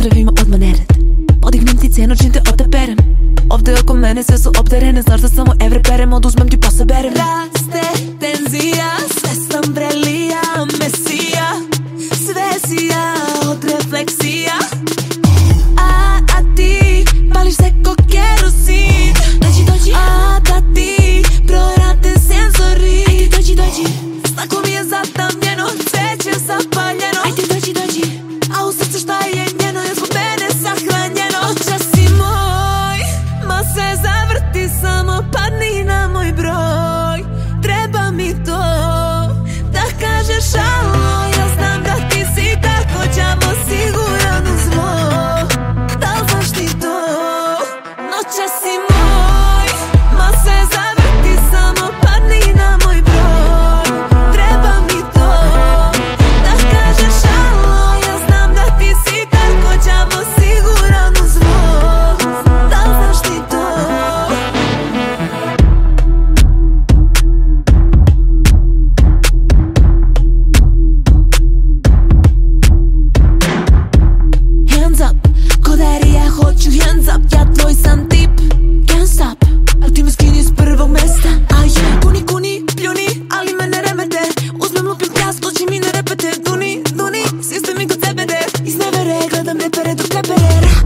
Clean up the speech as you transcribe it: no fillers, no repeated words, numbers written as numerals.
napravimo odmah nered. Podignem ti cenu čim te odaberem. Ovde oko mene sve su opterene. Znaš da samo evre perem, oduzmem ti pa saberem. Raste tenzija, sve sam vrelija, mesija. Sve si ja od refleksija. A ti pališ se ko kerosin. Dođi, a da ti prorade senzori. Ajde dođi, staklo mi je zatamljeno, cveće zapaljeno. Ajde dođi, a u srcu šta je njeno je zbog mene sahranjeno. Noćas si moj, ma se zavrti, samo padni na moj broj. Treba mi to da kažeš alo, ja znam da ti si tako, ćamo siguran uz moj. Da li znaš ti to? Noćas si moj, ma se zavrti, samo padni na moj broj. Treba mi to da kažeš alo, ja znam da ti si tako, ćamo siguran uz moj. Da li znaš ti to? Hands up, ko da ja hoću hands up. Ja tvoj sam tip, can't stop. Al ti me skini s prvog mesta. A je, kuni, pljuni, ali me ne remete. Uzmem lupim pjas, oči mi ne repete. Duni, sistem mi kod sebe de. Iz nevere gledam repere dok repere.